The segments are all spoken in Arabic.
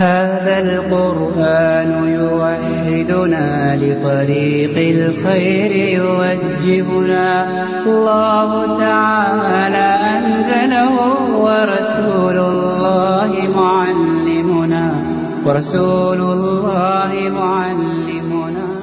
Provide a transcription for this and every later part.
هذا القرآن يوحدنا لطريق الخير يوجهنا الله تعالى أنزله ورسول الله معلمنا.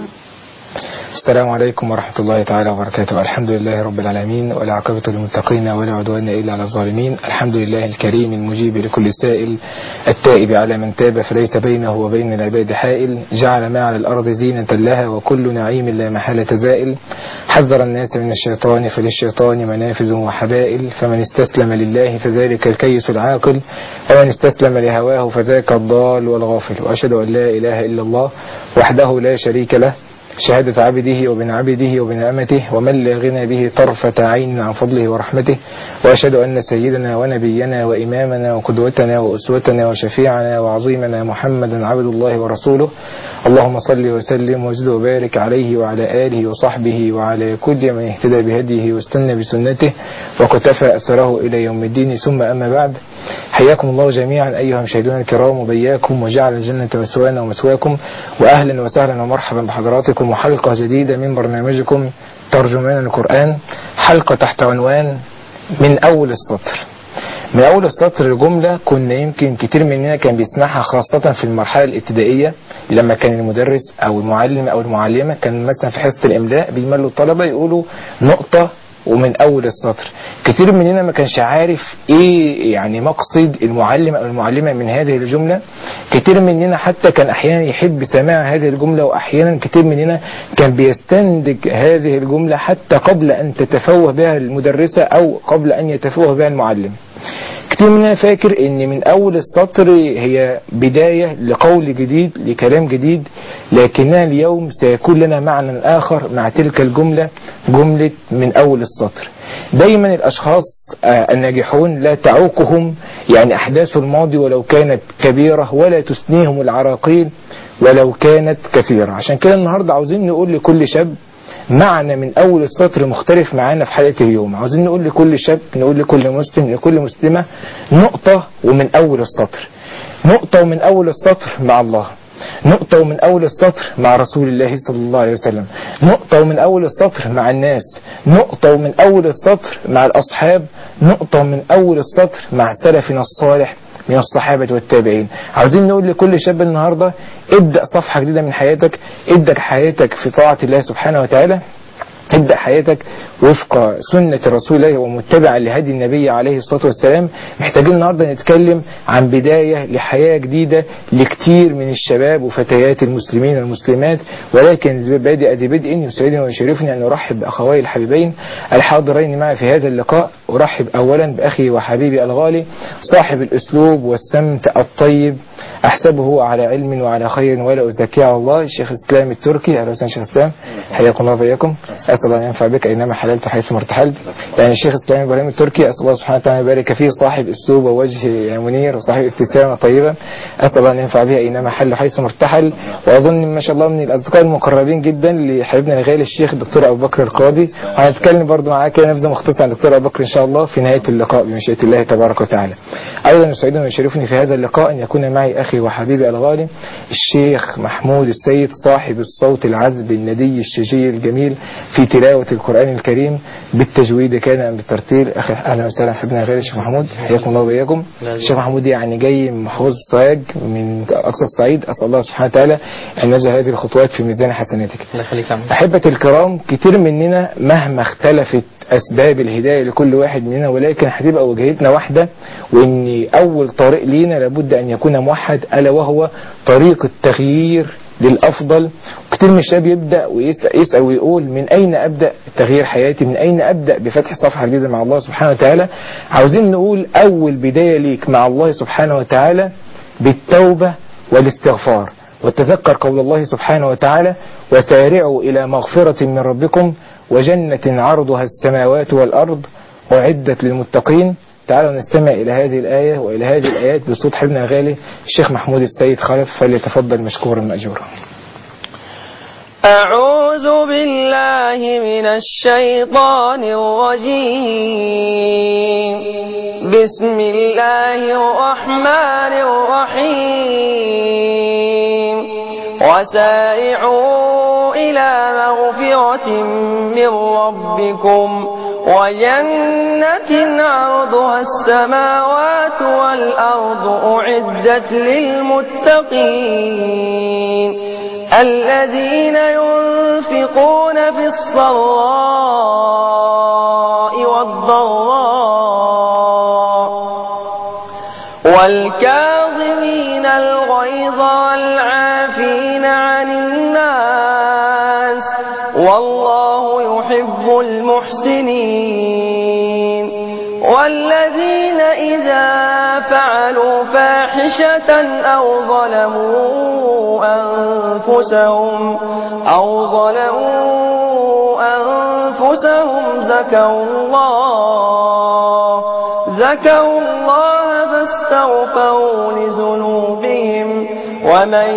السلام عليكم ورحمة الله تعالى وبركاته. الحمد لله رب العالمين، والعاقبة للمتقين ولا عدوان إلا على الظالمين. الحمد لله الكريم المجيب لكل سائل، التائب على من تاب فليس بينه وبين العباد حائل، جعل ما على الأرض زينة لها وكل نعيم لا محالة زائل، حذر الناس من الشيطان فللشيطان منافذ وحبائل، فمن استسلم لله فذلك الكيس العاقل، ومن استسلم لهواه فذاك الضال والغافل. وأشهد أن لا إله إلا الله وحده لا شريك له، شهادة عبده وبن عبده وبن أمته، ومن لا غنى به طرفة عين عن فضله ورحمته. وأشهد أن سيدنا ونبينا وإمامنا وقدوتنا وأسوتنا وشفيعنا وعظيمنا محمدا عبد الله ورسوله. اللهم صل وسلم وزد وبارك عليه وعلى آله وصحبه وعلى كل من اهتدى بهديه واستنى بسنته وكتفى أثره إلى يوم الدين. ثم أما بعد، حياكم الله جميعا أيها المشاهدون الكرام، وبياكم وجعل الجنة مسوانا ومسواكم، وأهلا وسهلا ومرحبا بحضراتكم، وحلقة جديدة من برنامجكم ترجمان القرآن، حلقة تحت عنوان من أول السطر. من أول السطر جملة كنا يمكن كتير مننا كان بيسمعها خاصة في المرحلة الابتدائية، لما كان المدرس أو المعلم أو المعلمة كان مثلا في حصة الإملاء بيملوا الطلبة يقولوا نقطة ومن أول السطر. كتير مننا ما كانش عارف إيه يعني مقصد المعلم أو المعلمة من هذه الجملة. كتير مننا حتى كان أحيانا يحب سماع هذه الجملة، وأحيانا كتير مننا كان بيستنتج هذه الجملة حتى قبل أن تتفوه بها المدرسة أو قبل أن يتفوه بها المعلم. كتير مننا فاكر ان من اول السطر هي بداية لقول جديد لكلام جديد، لكنها اليوم سيكون لنا معنى اخر مع تلك الجملة، جملة من اول السطر. دايما الاشخاص الناجحون لا تعوقهم يعني احداث الماضي ولو كانت كبيرة، ولا تثنيهم العراقيل ولو كانت كثيرة. عشان كده النهاردة عاوزين نقول لكل شاب معنى من أول السطر مختلف معانا في حلقة اليوم. عاوزين نقول لكل شاب، نقول لكل مسلم، لكل مسلمة نقطة ومن أول السطر. نقطة ومن أول السطر مع الله، نقطة ومن أول السطر مع رسول الله صلى الله عليه وسلم، نقطة ومن أول السطر مع الناس، نقطة ومن أول السطر مع الأصحاب، نقطة من أول السطر مع سلفنا الصالح من الصحابة والتابعين. عاوزين نقول لكل شاب النهاردة ابدأ صفحة جديدة من حياتك، ابدأ حياتك في طاعة الله سبحانه وتعالى، ابدأ حياتك وفق سنة رسول الله ومتبعا لهدي النبي عليه الصلاة والسلام. محتاجين النهاردة نتكلم عن بداية لحياة جديدة لكتير من الشباب وفتيات المسلمين والمسلمات، ولكن بدء يسعدني ويشرفني أن أرحب بأخوي الحبيبين الحاضرين معي في هذا اللقاء. أرحب أولا بأخي وحبيبي الغالي صاحب الأسلوب والسمت الطيب، أحسبه على علم وعلى خير ولا أزكي على الله، الشيخ الإسلام التركي. أهلا وسهلا شيخ الإسلام، حياكم الله وبياكم. أسأل الله أن ينفع بك أينما حللت حيث ارتحلت. يعني الشيخ الإسلام إبراهيم التركي أسأل الله سبحانه وتعالى يبارك فيه، صاحب أسلوب ووجه منير وصاحب ابتسامة طيبة، أسأل الله أن ينفع به أينما حل حيث ارتحل. وأظن ما شاء الله من الأصدقاء المقربين جدا لحبيبنا الغالي الشيخ الدكتور أبو بكر القاضي، وهنتكلم برضه معاه كده نبذة مختصرة عن الدكتور أبو بكر إن شاء الله في نهاية اللقاء بمشيئة الله تبارك وتعالى. أيضا يسعدني ويشرفني في هذا اللقاء أن يكون معي أخي وحبيبي الغالي الشيخ محمود السيد، صاحب الصوت العذب الندي الشجي الجميل في تلاوة القرآن الكريم بالتجويد كان أم بالترتيل. أخي أهلا وسهلا حبيبنا الغالي الشيخ محمود، حياكم الله وبياكم. الشيخ محمود يعني جاي من محافظة الصعيد من أقصى الصعيد، أسأل الله سبحانه وتعالى أن يجعل هذه الخطوات في ميزان حسناتك. أحبة الكرام، كتير مننا مهما اختلفت أسباب الهداية لكل واحد مننا، ولكن هتبقى وجهتنا واحدة، وإن أول طريق لينا لابد أن يكون موحد، ألا وهو طريق التغيير للأفضل. كتير من الشباب يبدأ ويسأل ويقول من أين أبدأ تغيير حياتي، من أين أبدأ بفتح صفحة جديدة مع الله سبحانه وتعالى. عاوزين نقول أول بداية ليك مع الله سبحانه وتعالى بالتوبة والاستغفار، وتذكر قول الله سبحانه وتعالى وسارعوا إلى مغفرة من ربكم وجنة عرضها السماوات والأرض أعدت للمتقين. تعالوا نستمع إلى هذه الآية وإلى هذه الآيات بصوت حبنا الغالي الشيخ محمود السيد خلف، فليتفضل مشكورا مأجورا. أعوذ بالله من الشيطان الرجيم. بسم الله الرحمن الرحيم وسارعوا إلى مغفرة من ربكم وجنة عرضها السماوات والأرض أعدت للمتقين الذين ينفقون في السراء والضراء والكاظمين الغيظ والعافين عن الناس والله يحب المحسنين والذين إذا فعلوا فاحشة أو ظلموا أنفسهم ذكروا الله فاستغفروا لذنوبهم ومن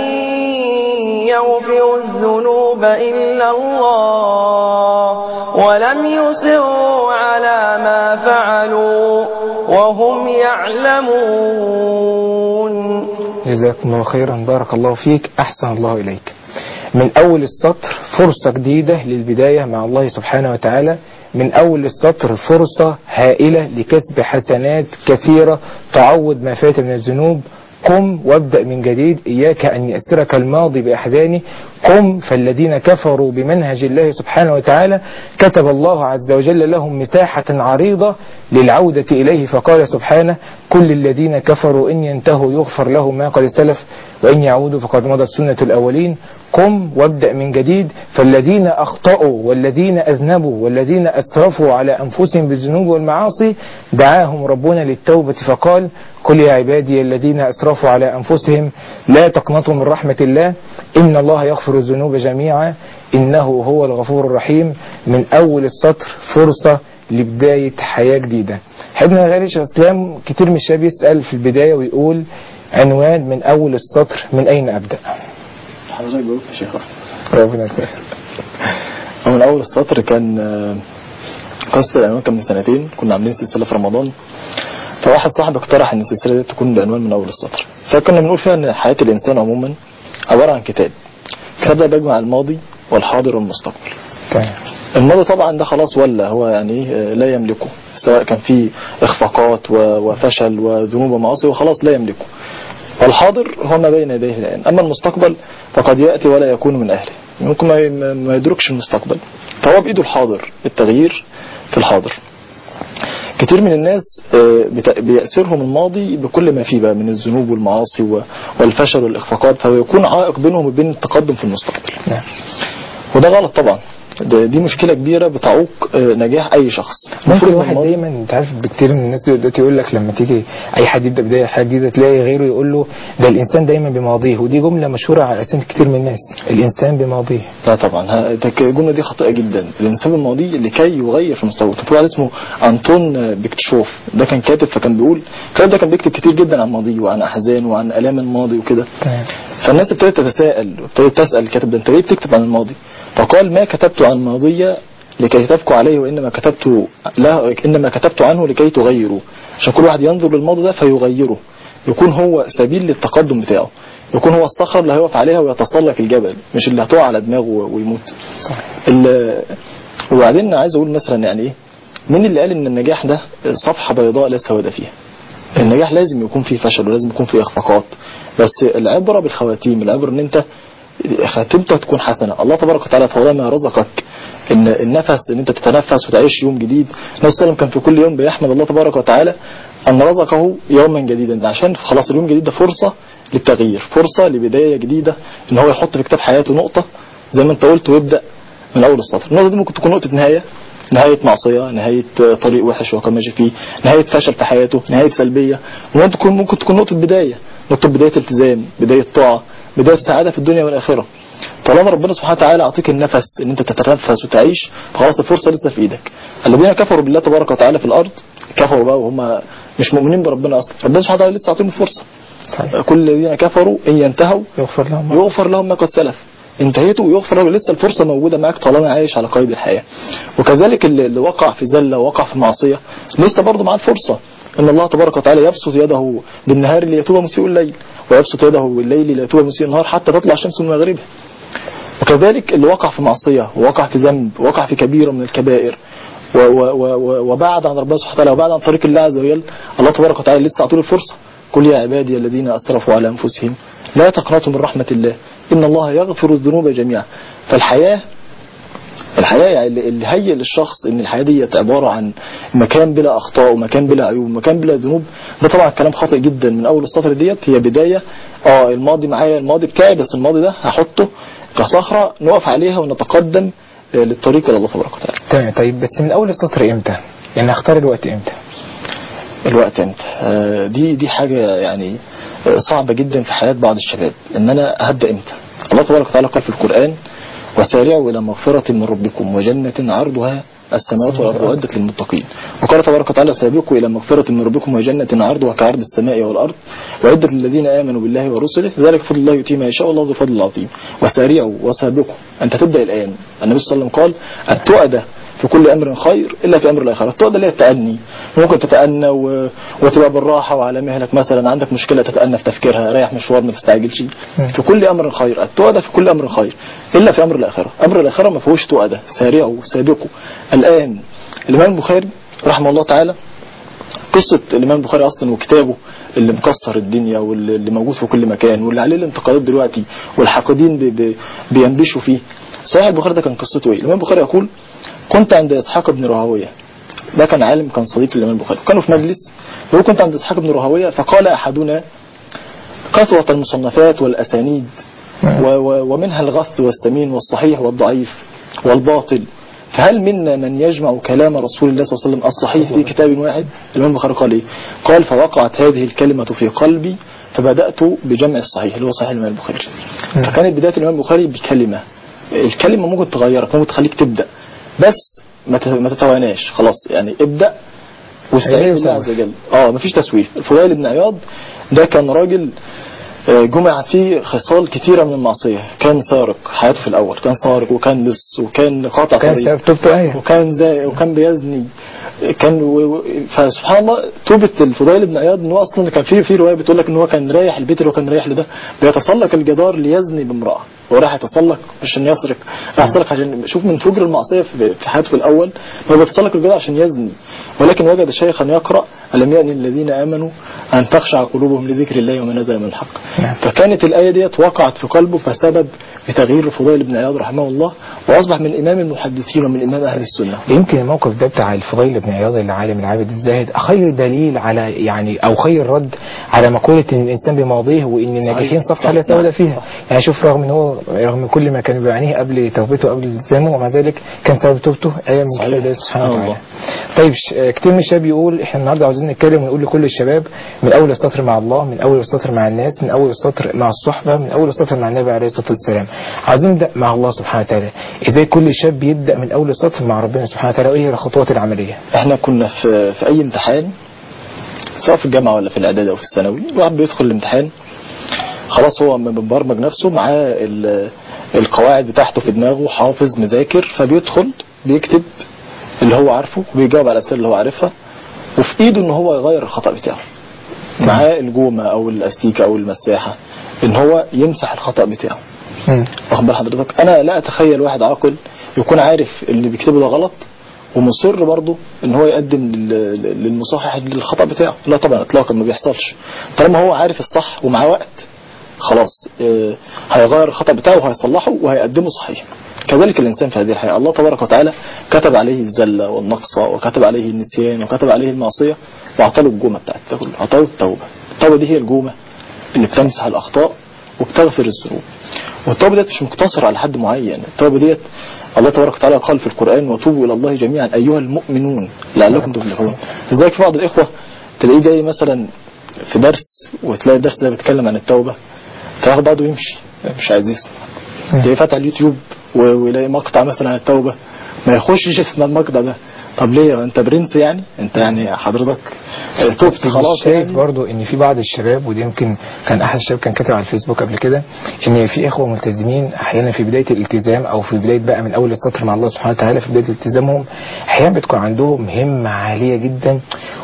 يغفر الذنوب إلا الله ولم يصروا على ما فعلوا وهم يعلمون. جزاكم الله خيرا، بارك الله فيك، أحسن الله إليك. من أول السطر فرصة جديدة للبداية مع الله سبحانه وتعالى، من أول السطر فرصة هائلة لكسب حسنات كثيرة تعوض ما فات من الذنوب. قم وابدأ من جديد، إياك أن يأسرك الماضي بأحزانه. قم، فالذين كفروا بمنهج الله سبحانه وتعالى كتب الله عز وجل لهم مساحة عريضة للعودة إليه، فقال سبحانه: كل الذين كفروا إن ينتهوا يغفر لهم ما قد سلف وإن يعودوا فقد مضت سنة الأولين. قم وابدأ من جديد، فالذين أخطأوا والذين أذنبوا والذين أسرفوا على أنفسهم بالذنوب والمعاصي دعاهم ربنا للتوبة فقال: قل يا عبادي الذين أسرفوا على أنفسهم لا تقنطوا من رحمة الله إن الله يغفر الذنوب جميعا إنه هو الغفور الرحيم. من أول السطر فرصة لبداية حياة جديدة. حبنا غالي شيخ اسلام، كتير من الشباب يسأل في البداية ويقول عنوان من أول السطر، من أين أبدأ؟ حضرتك جاوبت يا شيخ. ربنا يكرمك. من أول السطر كان قصة العنوان كان من سنتين، كنا عاملين سلسلة في رمضان، فواحد صاحبي اقترح ان السلسلة دي تكون بعنوان من أول السطر، فكنا بنقول فيها ان حياة الإنسان عموما عبارة عن كتاب ده بيجمع الماضي والحاضر والمستقبل. الماضي طبعا ده خلاص ولا هو يعني لا يملكه، سواء كان فيه إخفاقات وفشل وذنوب ومعاصي وخلاص لا يملكه. والحاضر هو ما بين يديه الآن، أما المستقبل فقد يأتي ولا يكون من أهله، ممكن ما يدركش المستقبل، فهو بإيده الحاضر، التغيير في الحاضر. كتير من الناس بيأسرهم الماضي بكل ما فيه بقى من الذنوب والمعاصي والفشل والإخفاقات، فيكون عائق بينهم وبين التقدم في المستقبل. وده غلط طبعا، دي مشكلة كبيرة بتعوق نجاح أي شخص. ممكن واحد دايما، انت عارف بكتير من الناس دلوقتي يقول لك لما تيجي أي حد يبدأ بداية حاجة جديدة تلاقي غيره يقول له ده الإنسان دايما بماضيه، ودي جملة مشهورة على أساس كتير من الناس، الإنسان بماضيه. لا طبعا، الجملة دي خاطئة جدا. الإنسان بماضيه لكي يغير في المستقبل. كان في واحد اسمه أنطون بيكتشوف، ده كان كاتب، فكان بيقول الكلام ده، كان بيكتب كتير جدا عن ماضيه وعن أحزان وعن آلام الماضي وكده. فالناس ابتدت تتساءل وابتدت تسأل الكاتب ده: انت ليه بتكتب عن الماضي؟ فقال: ما كتبت عن ماضية لكي تبكوا عليه، وإنما كتبت عنه لكي تغيروا. عشان كل واحد ينظر للماضي ده فيغيره، يكون هو سبيل للتقدم بتاعه، يكون هو الصخر اللي هيقف عليها ويتسلق الجبل، مش اللي هتقع على دماغه ويموت. وبعدين عايز أقول مثلا يعني إيه، مين اللي قال إن النجاح ده صفحة بيضاء لا سواد فيها؟ النجاح لازم يكون فيه فشل ولازم يكون فيه إخفاقات، بس العبرة بالخواتيم، العبرة إن أنت خاتمتها تكون حسنة. الله تبارك وتعالى فهو ما رزقك إن النفس، إن أنت تتنفس وتعيش يوم جديد. النبي صلى الله عليه وسلم كان في كل يوم بيحمد الله تبارك وتعالى أن رزقه يوما جديدا، عشان خلاص اليوم الجديد ده فرصة للتغيير، فرصة لبداية جديدة، إن هو يحط في كتاب حياته نقطة زي ما أنت قلت ويبدأ من أول السطر. النقطة دي ممكن تكون نقطة نهاية معصية، نهاية طريق وحش وكان ماشي فيه، نهاية فشل في حياته، نهاية سلبية. ممكن تكون نقطة بداية، نقطة بداية التزام، بداية طاعة، بداية سعادة في الدنيا والآخرة. طالما ربنا سبحانه وتعالى أعطيك النفس إن أنت تتنفس وتعيش، فخلاص الفرصة لسه في إيدك. الذين كفروا بالله تبارك وتعالى في الأرض، كفروا بقى وهم مش مؤمنين بربنا أصلا، ربنا سبحانه وتعالى لسه أعطيهم الفرصة. كل الذين كفروا إن ينتهوا يغفر لهم ما قد سلف. انتهيتوا ويغفر له، لسه الفرصة موجودة معك طالما عايش على قيد الحياة. وكذلك اللي وقع في زلة ووقع في معصية لسه برضه مع الفرصة. إن الله تبارك وتعالى يبسط يده بالنهار ليتوب مسيء الليل، ويبسط يده بالليل ليتوب مسيء النهار حتى تطلع الشمس من مغربها. وكذلك اللي وقع في معصية ووقع في ذنب ووقع في كبيرة من الكبائر وبعد عن ربنا سبحانه وتعالى وبعد عن طريق الله عز وجل، الله تبارك وتعالى لسه أعطيه الفرصة. قل يا عبادي الذين أسرفوا على أنفسهم لا تقنطوا من رحمة الله إن الله يغفر الذنوب جميعا. فالحياة يعني اللي هيئ للشخص ان الحياة دي عبارة عن مكان بلا اخطاء ومكان بلا عيوب ومكان بلا ذنوب، ده طبعا كلام خاطئ جدا. من اول السطر ديت هي بداية الماضي معايا، الماضي بتاعي، بس الماضي ده هحطه كصخرة نقف عليها ونتقدم للطريق الى الله تبارك وتعالى. تمام. طيب بس من اول السطر امتى؟ يعني اختار الوقت امتى؟ الوقت امتى؟ دي حاجة يعني صعبة جدا في حياة بعض الشباب، ان انا هبدأ امتى. الله تبارك وتعالى قال في القرآن وسارعوا إلى مغفرة من ربكم وجنة عرضها السماوات والأرض أعدت للمتقين. وقال تبارك وتعالى سابقوا إلى مغفرة من ربكم وجنة عرضها كعرض السماء والأرض وأعدت للذين آمنوا بالله ورسله ذلك فضل الله يؤتيه من يشاء والله ذو الفضل العظيم. وسارعوا وسابقوا، أنت تبدأ الآن. النبي صلى الله عليه وسلم قال التؤدة في كل أمر خير إلا في أمر الآخرة. التؤدة اللي هي التأني، ممكن تتأنى وتبقى بالراحة وعلى مهلك. مثلا عندك مشكلة تتأنى في تفكيرها، رايح مشوار ما تستعجلش. في كل أمر خير، التؤدة في كل أمر خير إلا في أمر الآخرة. أمر الآخرة ما فيهوش تؤدة. سارعوا سابقوا. الآن الإمام البخاري رحمه الله تعالى، قصة الإمام البخاري أصلا وكتابه اللي مكسر الدنيا واللي موجود في كل مكان واللي عليه الانتقادات دلوقتي والحاقدين بينبشوا فيه. صحيح البخاري ده كان قصته إيه؟ الإمام البخاري يقول كنت عند إسحاق بن راهويه، ده كان عالم كان صديق للإمام البخاري، كانوا في مجلس ويقول كنت عند إسحاق بن راهويه فقال أحدنا كثرة المصنفات والأسانيد ومنها الغث والسمين والصحيح والضعيف والباطل، فهل منا من يجمع كلام رسول الله صلى الله عليه وسلم الصحيح في كتاب واحد؟ الإمام البخاري قال إيه؟ قال فوقعت هذه الكلمة في قلبي فبدأت بجمع الصحيح اللي هو صحيح الإمام البخاري. فكانت بداية الإمام البخاري بكلمة، الكلمة ممكن تغيرك، ممكن تخليك تبدأ، بس ما تتواناش، خلاص يعني ابدأ واستعين بالله عز وجل. مفيش تسويف. الفضيل بن عياض ده كان راجل جمعت فيه خصال كثيرة من المعصية. كان سارق حياته في الأول، كان سارق وكان لص وكان قاطع طريق وكان بيزني فسبحان الله توبة الفضيل بن عياض انه اصلا كان في رواية بتقول لك ان هو كان رايح البيت اللي هو كان رايح لده بيتسلق الجدار ليزني بامرأة، هو راح يتسلق مش عشان يسرق، راح يتسلق عشان شوف من فجر المعصية في حياته في الأول، هو بيتسلق الجدار عشان يزني، ولكن وجد شيخا يقرأ ألم يأن الذين آمنوا أن تخشع قلوبهم لذكر الله وما نزل من الحق. فكانت الآية ديت وقعت في قلبه فسبب بتغيير الفضيل بن عياض رحمه الله، وأصبح من إمام المحدثين ومن إمام أهل السنة. يمكن الموقف ده بتاع الفضيل بن عياض العالم العابد الزاهد خير دليل على يعني أو خير رد على مقولة إن الإنسان بماضيه وإن الناجحين صفحة لا سود فيها. يعني شوف رغم كل ما كان بيعانيه قبل توبته قبل التزامه ومع ذلك كان سبب توبته أيام من كتاب الله سبحانه وتعالى. طيب كتير من الشباب يقول احنا النهارده عاوزين نتكلم ونقول لكل الشباب من اول السطر مع الله، من اول السطر مع الناس، من اول السطر مع الصحبه، من اول السطر مع النبي عليه الصلاه والسلام. عايزين نبدا مع الله سبحانه وتعالى. ازاي كل شاب يبدا من اول السطر مع ربنا سبحانه وتعالى وايه الخطوات العمليه؟ احنا كنا في اي امتحان سواء في الجامعه ولا في الاعدادي او في الثانوي، الواحد بيدخل الامتحان خلاص هو مبرمج نفسه معاه القواعد بتاعته في دماغه، حافظ مذاكر، فبيدخل بيكتب اللي هو عارفه وبيجاوب على الأسئلة اللي هو عارفها، وفي ايده ان هو يغير الخطأ بتاعه. معاه الجومة او الاستيكة او المساحة ان هو يمسح الخطأ بتاعه. واخد بال حضرتك؟ انا لا اتخيل واحد عاقل يكون عارف اللي بيكتبه ده غلط ومصر برضه ان هو يقدم للمصحح للخطأ بتاعه. لا طبعا اطلاقا ما بيحصلش. طالما هو عارف الصح ومعاه وقت خلاص هيغير الخطأ بتاعه وهيصلحه وهيقدمه صحيح. كذلك الإنسان في هذه الحياة الله تبارك وتعالى كتب عليه الزلة والنقص وكتب عليه النسيان وكتب عليه المعصية وأعطاه الجومة بتاعته كله، أعطاه التوبة. التوبة دي هي الجومة اللي بتمسح الأخطاء وبتغفر الذنوب. والتوبة ديت مش مقتصرة على حد معين. التوبة ديت الله تبارك وتعالى قال في القرآن وتوبوا إلى الله جميعا أيها المؤمنون لعلكم تفلحون. لذلك في بعض الإخوة تلاقيه جاي مثلا في درس وتلاقي الدرس ده بيتكلم عن التوبة فياخد بعضه ويمشي مش عايز يسمع. تلاقيه فاتح اليوتيوب ويلاقي مقطع مثلا عن التوبة ما يخشش يسمع المقطع ده. طب ليه انت برنس يعني انت يعني حضرتك توبت خلاص؟ شايف برضو ان في بعض الشباب ودي يمكن كان احد الشباب كان كاتب على الفيسبوك قبل كده ان في اخوه ملتزمين احيانا في بدايه الالتزام او في بدايه بقى من اول السطر مع الله سبحانه وتعالى في بدايه التزامهم احيانا بتكون عندهم همه عاليه جدا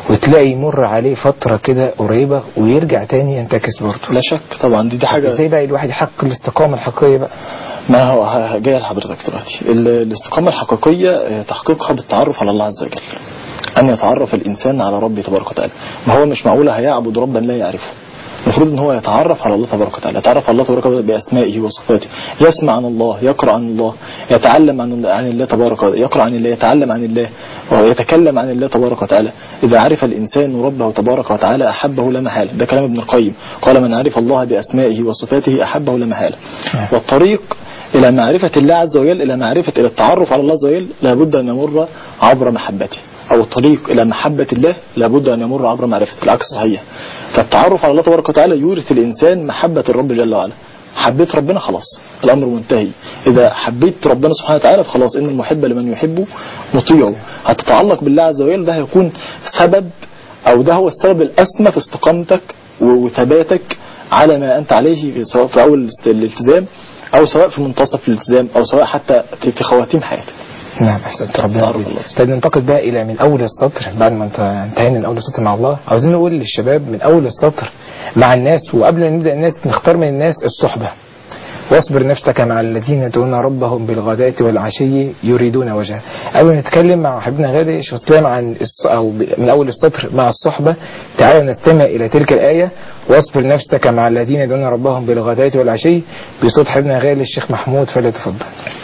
وتلاقي يمر عليه فترة كده قريبة ويرجع تاني ينتكس برضه. لا شك طبعا دي حاجة. ازاي بقى الواحد يحقق الاستقامة الحقيقية بقى؟ ما هو جاي لحضرتك دلوقتي. الاستقامة الحقيقية تحقيقها بالتعرف على الله عز وجل، أن يتعرف الإنسان على ربه تبارك وتعالى. ما هو مش معقولة هيعبد ربا لا يعرفه، المفروض ان هو يتعرف على الله تبارك وتعالى، يتعرف على الله تبارك وتعالى بأسمائه وصفاته، يسمع عن الله، يقرأ عن الله، يتعلم عن الله تبارك وتعالى، يقرأ عن الله، يتعلم عن الله، ويتكلم عن الله تبارك وتعالى. إذا عرف الإنسان ربه تبارك وتعالى أحبه لا محالة. ده كلام ابن القيم، قال من عرف الله بأسمائه وصفاته أحبه لا محالة. والطريق إلى معرفة الله عز وجل، إلى التعرف على الله عز وجل، لابد أن يمر عبر محبته، أو الطريق إلى محبة الله لابد أن يمر عبر معرفة. العكس صحيح. فالتعرف على الله تبارك وتعالى يورث الإنسان محبة الرب جل وعلا. حبيت ربنا خلاص الأمر منتهي. إذا حبيت ربنا سبحانه وتعالى فخلاص، إن المحب لمن يحبه مطيعه. هتتعلق بالله عز وجل، ده هيكون سبب، أو ده هو السبب الأسمى في استقامتك وثباتك على ما أنت عليه، سواء في أول الالتزام أو سواء في منتصف الالتزام أو سواء حتى في خواتيم حياتك. نعم أحسنت ربنا يرضى. طيب ننتقل بقى إلى من أول السطر. بعد ما انتهينا من أول السطر مع الله، عاوزين نقول للشباب من أول السطر مع الناس. وقبل أن نبدأ الناس نختار من الناس الصحبة. واصبر نفسك مع الذين يدعون ربهم بالغداة والعشي يريدون وجهه. قبل ما نتكلم مع حبيبنا غالي شيخ اسلام عن أو من أول السطر مع الصحبة، تعالى نستمع إلى تلك الآية: واصبر نفسك مع الذين يدعون ربهم بالغداة والعشي، بصوت حبيبنا غالي الشيخ محمود، فليتفضل.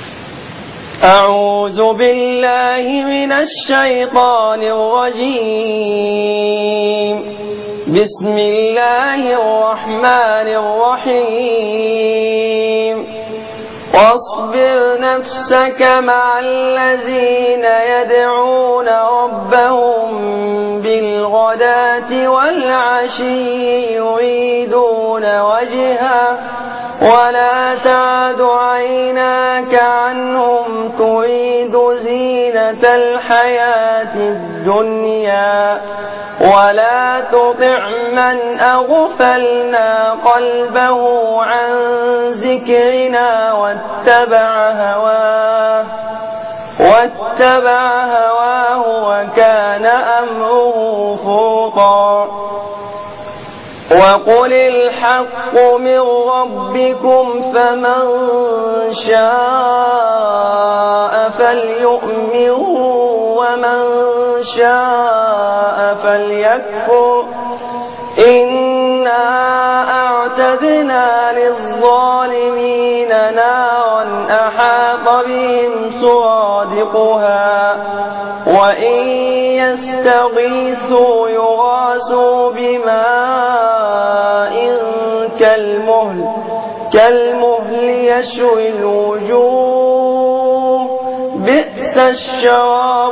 أعوذ بالله من الشيطان الرجيم. بسم الله الرحمن الرحيم. واصبر نفسك مع الذين يدعون ربهم بالغداة والعشي يريدون وجهه ولا تعد عيناك عنهم تريد زينة الحياة الدنيا ولا تطع من أغفلنا قلبه عن ذكرنا واتبع هواه وكان أمره فرطا. وقل الحق من ربكم فمن شاء فليؤمن ومن شاء فليكفر. إنا أعتدنا للظالمين نارا أحاط بهم سرادقها وإن يستغيثوا يغاثوا بماء كالمهل يشوي الوجوه بئس الشراب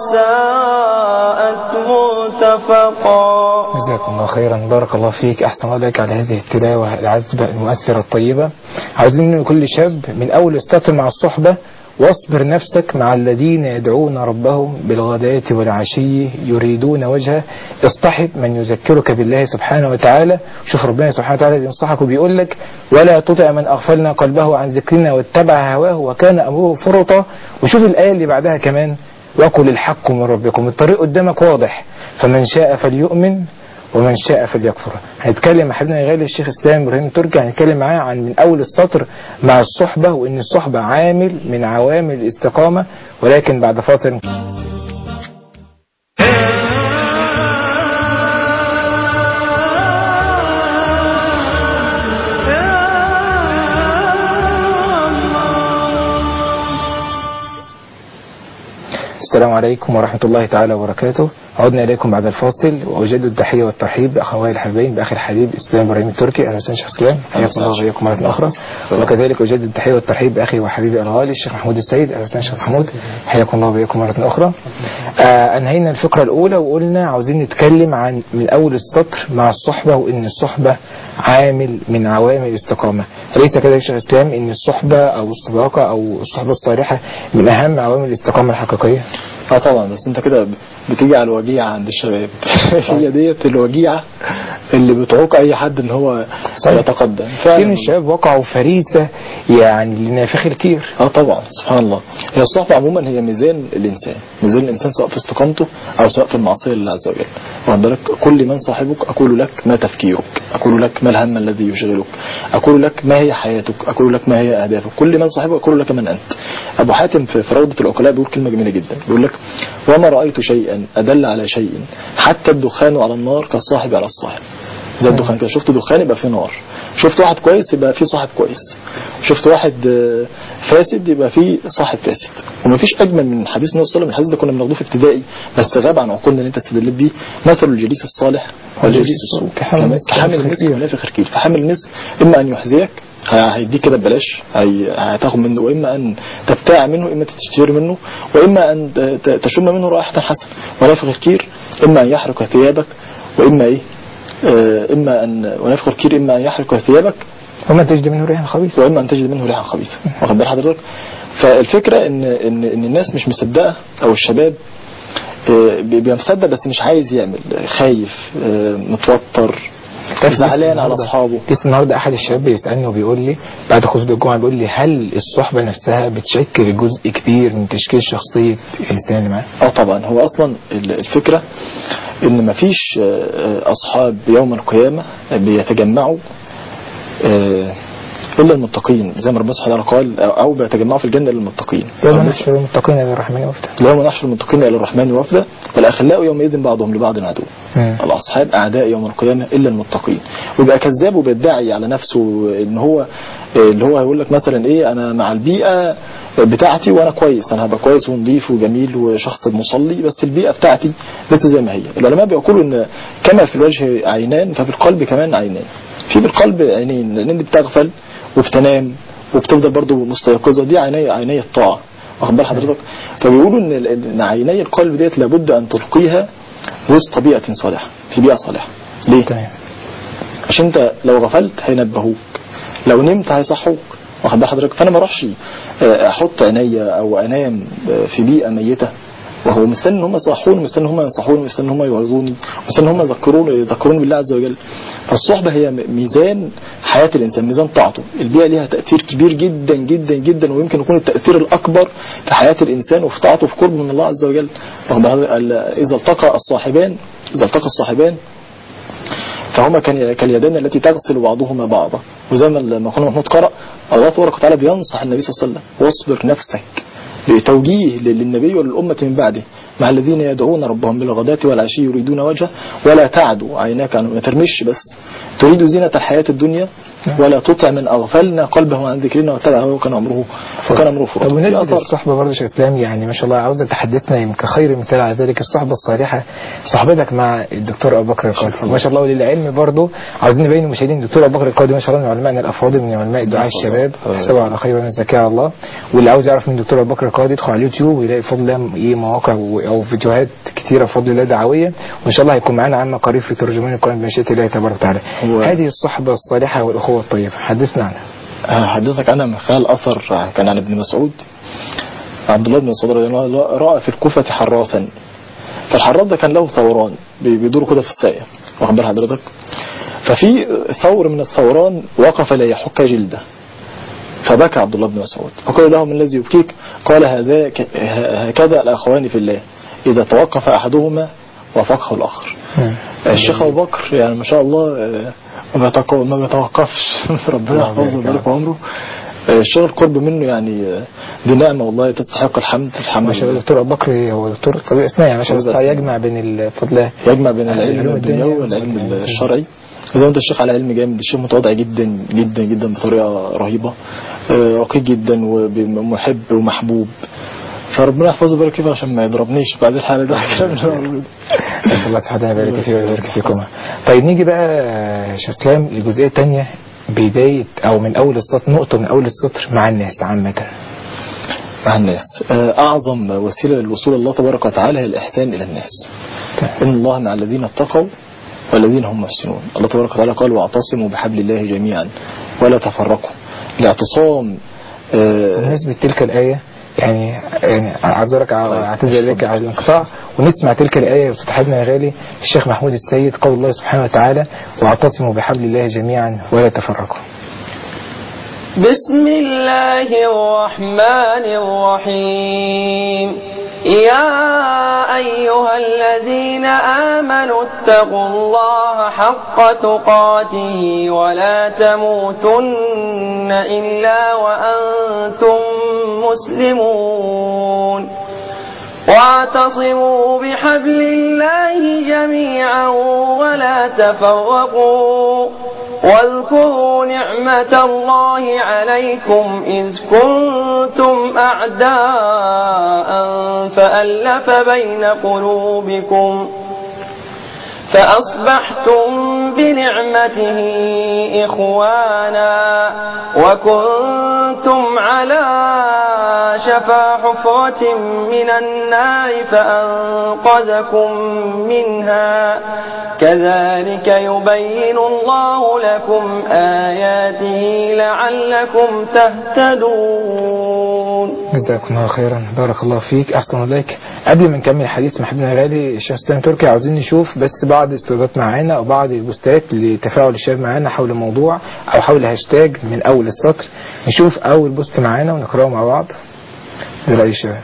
وساءت مرتفقا. جزاكم الله خيرا، بارك الله فيك، أحسن الله عليك على هذه التلاوة العذبة المؤثرة الطيبة. عاوزين كل شاب من أول السطر مع الصحبة: واصبر نفسك مع الذين يدعون ربهم بالغداة والعشي يريدون وجهه. اصطحب من يذكرك بالله سبحانه وتعالى. شوف ربنا سبحانه وتعالى بينصحك وبيقول لك: ولا تطع من أغفلنا قلبه عن ذكرنا واتبع هواه وكان أمره فرطا. وشوف الآية اللي بعدها كمان: وقل الحق من ربكم. الطريق قدامك واضح، فمن شاء فليؤمن ومن شاء فليكفر. هنتكلم مع حبيبنا غالي الشيخ اسلام ابراهيم تركي، هنتكلم معاه عن من اول السطر مع الصحبة، وان الصحبة عامل من عوامل الاستقامة، ولكن بعد فاصل. السلام عليكم ورحمة الله تعالى وبركاته. عدنا إليكم بعد الفاصل، وأجدد التحية والترحيب بأخوي الحبيبين بأخي الحبيب اسلام ابراهيم التركي. أهلا وسهلا شيخ اسلام، حياكم الله وحياكم مرة أخرى. وكذلك أجدد التحية والترحيب بأخي وحبيبي الغالي الشيخ محمود السيد. أهلا وسهلا شيخ محمود، حياكم الله وحياكم مرة أخرى. أنهينا الفقرة الأولى وقلنا عاوزين نتكلم عن من أول السطر مع الصحبة، وإن الصحبة عامل من عوامل الاستقامة. أليس كذا يا شيخ اسلام إن الصحبة أو الصداقة أو الصحبة الصالحة من أهم عوامل الاستقامة الحقيقية؟ طبعا، بس انت كده بتيجي على الوجيعة عند الشباب. هي ديت الوجيعة اللي بتعوق اي حد ان هو يتقدم. كتير من الشباب وقعوا فريسة يعني لنافخ الكير. طبعا سبحان الله. هي الصحبة عموما هي ميزان الانسان سواء في استقامته او سواء في المعصية لله عز وجل. واخد بالك؟ كل من صاحبك اقول لك ما تفكيرك، اقول لك ما الهم الذي يشغلك، اقول لك ما هي حياتك، اقول لك ما هي اهدافك. كل من صاحبك اقول لك من انت. ابو حاتم في روضة العقلاء بيقول كلمة جميلة جدا، بيقول لك: وما رأيت شيئا ادل على شيء حتى الدخان على النار كالصاحب على الصاحب. زي الدخان كده، شفت دخان يبقى فيه نار، شفت واحد كويس يبقى فيه صاحب كويس، شفت واحد فاسد يبقى فيه صاحب فاسد. ومفيش اجمل من حديث النبي صلى الله عليه وسلم. الحديث ده كنا بناخده في ابتدائي بس غاب عن عقولنا ان انت استدلت بيه: مثل الجليس الصالح والجليس السوء كحامل المسك ونافخ الكيل. فحامل المسك اما ان يحذيك، هيديك كده ببلاش، هتاخد منه، واما ان تبتاع منه، اما تشتري منه، واما ان تشم منه رائحة حسنة. ونافخ الكير اما ان يحرق ثيابك، واما اما ان ونافخ الكير اما ان يحرق ثيابك، وما تجد منه ريحا خبيثة، واما ان تجد منه ريحا خبيثة. واخد بال حضرتك؟ فالفكرة ان الناس مش مصدقة، او الشباب بيبقى مصدق بس مش عايز يعمل، خايف، متوتر، زعلان على اصحابه. لسه النهارده احد الشباب بيسالني وبيقول لي بعد خطبه الجمعه، بيقول لي: هل الصحبه نفسها بتشكل جزء كبير من تشكيل شخصيه الانسان اللي معاه؟ طبعا. هو اصلا الفكره ان مفيش اصحاب يوم القيامه بيتجمعوا إلا المتقين، زي ما ربنا سبحانه وتعالى قال: أو بيتجمعوا في الجنة إلا المتقين. يوم نحشر المتقين إلى الرحمن وفدا. يوم نحشر المتقين إلى الرحمن وفدا والأخلاء يومئذ بعضهم لبعض عدو. الأصحاب أعداء يوم القيامة إلا المتقين. ويبقى كذاب وبيدعي على نفسه إن هو اللي هو هيقول لك مثلا إيه: أنا مع البيئة بتاعتي وأنا كويس، أنا هبقى كويس ونظيف وجميل وشخص مصلي، بس البيئة بتاعتي لسه زي ما هي. العلماء بيقولوا إن كما في الوجه عينان ففي القلب كمان عينان. في بالقلب عينين، لأن أنت بتغفل وبتنام وبتفضل برضو مستيقظة، دي عيني الطاعة. واخد بال حضرتك؟ فبيقولوا ان عيني القلب ديت لابد ان تلقيها وسط بيئة صالحة، في بيئة صالحة. ليه؟ عشان انت لو غفلت هينبهوك، لو نمت هيصحوك. واخد بال حضرتك؟ فانا ما اروحش احط عيني او انام في بيئة ميتة وهو مستني ان هم يصحوني، مستني ان هم ينصحوني، مستني ان هم يوعظوني، مستني ان هم يذكروني بالله عز وجل. فالصحبه هي ميزان حياه الانسان، ميزان طاعته. البيئه ليها تاثير كبير جدا جدا جدا، ويمكن يكون التاثير الاكبر في حياه الانسان وفي طاعته وفي قربه من الله عز وجل. اذا التقى الصاحبان فهما كاليدين التي تغسل بعضهما بعضا. وزي ما قلنا محمود قرأ، الله تبارك وتعالى بينصح النبي صلى الله عليه وسلم: واصبر نفسك، بتوجيه للنبي وللأمة من بعده، مع الذين يدعون ربهم بالغداة والعشي يريدون وجهه ولا تعد عيناك عنهم. ما ترمش بس تريد زينة الحياة الدنيا ولا تطع من أغفلنا قلبه عن ذكرنا واتبع هواه وكان أمره فرطا. طب بالنسبة للصحبة برضه يا إسلام، يعني ما شاء الله عاوزة تحدثنا يمكن خير مثال على ذلك الصحبة الصالحة صحبتك مع الدكتور أبو بكر القاضي ما شاء الله. وللعلم برضه عاوزين نبين للمشاهدين الدكتور أبو بكر القاضي ما شاء الله من علمائنا الأفاضل، من علماء الدعاء الشباب، حسبه على خير ونزكاه على الله. واللي عاوز يعرف من الدكتور أبو بكر القاضي يدخل على اليوتيوب ويلاقي بفضل الله مواقع أو فيديوهات كثيرة بفضل الله دعوية، وإن شاء الله هيكون معنا عما قريب في ترجمان القرآن بمشيئة الله تبارك وتعالى. هذه الصحبة الصالحة والأخوة الطيبة حدثنا عنها. حدثك عنها من خلال أثر كان عن ابن مسعود. عبد الله بن مسعود رضي الله عنه رأى في الكوفة حراثا، فالحراث ده كان له ثوران بيدوروا كده في الساقية. واخد بال حضرتك؟ ففي ثور من الثوران وقف ليحك جلده، فبكى عبد الله بن مسعود فقال له: من الذي يبكيك؟ قال: هكذا الأخوان في الله، إذا توقف أحدهما وافقه الآخر. الشيخ أبو بكر يعني ما شاء الله ما بيتوقفش. ربنا يحفظه ويبارك عمره. الشغل قرب منه يعني دي نعمة والله تستحق الحمد. ما شاء الله. الدكتور أبو بكر هو دكتور طبيب أسنان يعني ما شاء الله يجمع بين الفضل، يجمع بين العلم الدنيوي والعلم الشرعي. زي ما انت الشيخ على علم جامد، الشيخ متواضع جدا جدا جدا بطريقة رهيبة، رقيق جدا ومحب ومحبوب. فربنا يحفظه ويبارك فيه عشان ما يضربنيش بعد الحالة ده. نسأل الله سبحانه يبارك فيه ويبارك فيكم. طيب نيجي بقى شيخ اسلام للجزئية الثانية، بداية او من اول السطر، نقطة من اول السطر مع الناس عامة. مع الناس اعظم وسيلة للوصول الله تبارك وتعالى هي الاحسان الى الناس. ان الله مع الذين اتقوا والذين هم محسنون. الله تبارك وتعالى قال: واعتصموا بحبل الله جميعا ولا تفرقوا. الاعتصام بالنسبة تلك الآية يعني اعذرك اعتذر لك على الانقطاع، ونسمع تلك الآية بصوت حبيبنا الغالي الشيخ محمود السيد، قول الله سبحانه وتعالى: واعتصموا بحبل الله جميعا ولا تفرقوا. بسم الله الرحمن الرحيم. يا أيها الذين آمنوا اتقوا الله حق تقاته ولا تموتن إلا وأنتم مسلمون، واعتصموا بحبل الله جميعا ولا تفرقوا، واذكروا نعمة الله عليكم إذ كنتم أعداء فألف بين قلوبكم فأصبحتم بنعمته إخوانا، وكنتم على شفا حفرة من النار فأنقذكم منها، كذلك يبين الله لكم آياته لعلكم تهتدون. جزاكم الله خيرا، بارك الله فيك، أحسن إليك. قبل ما نكمل الحديث مع حبيبنا الغالي الشيخ اسلام تركي، عاوزين نشوف بس بعض الاستفادات معانا أو بعض البوستات لتفاعل الشباب معانا حول الموضوع أو حول هاشتاج من أول السطر. نشوف أول بوست معانا ونقرأه مع بعض. برأي الشباب.